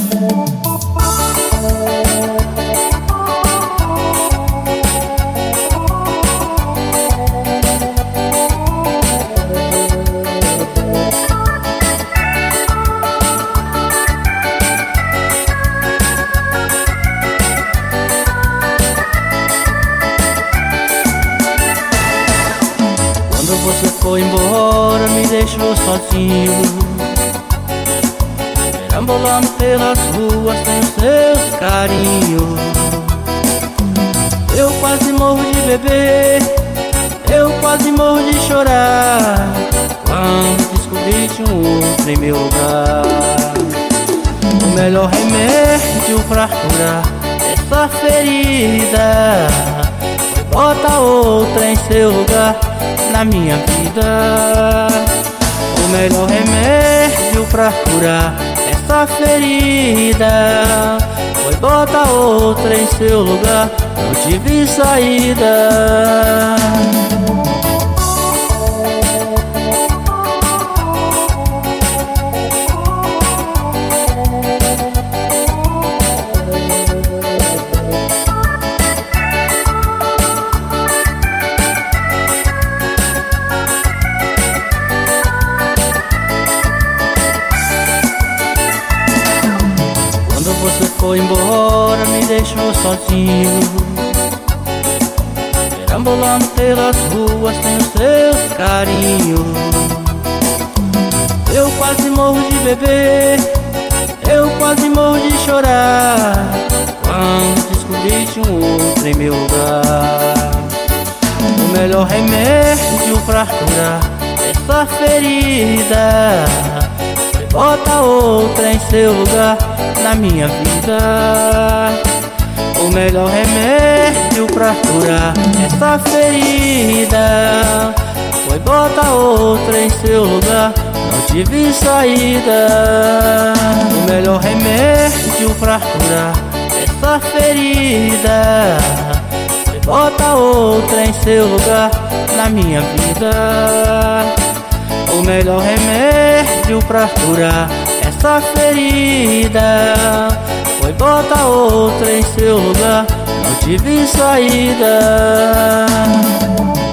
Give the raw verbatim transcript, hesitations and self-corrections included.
Quando você foi embora, me deixou sozinho, perambulando pelas ruas sem os seus carinhos. Eu quase morro de beber, eu quase morro de chorar, quando descobri de um outro em meu lugar. O melhor remédio pra curar essa ferida foi botar outra em seu lugar na minha vida. O melhor remédio pra curar essa ferida foi botar outra em seu lugar. Não tive saída. Você foi embora, me deixou sozinho, perambulando pelas ruas sem os seus carinhos. Eu quase morro de beber, eu quase morro de chorar, quando descobri de um outro em meu lugar. O melhor remédio pra curar essa ferida foi botar outra em seu lugar na minha vida. O melhor remédio pra curar essa ferida foi botar outra em seu lugar. Não tive saída. O melhor remédio pra curar essa ferida foi botar outra em seu lugar na minha vida. O melhor remédio pra curar essa ferida foi botar outra em seu lugar. Não tive saída.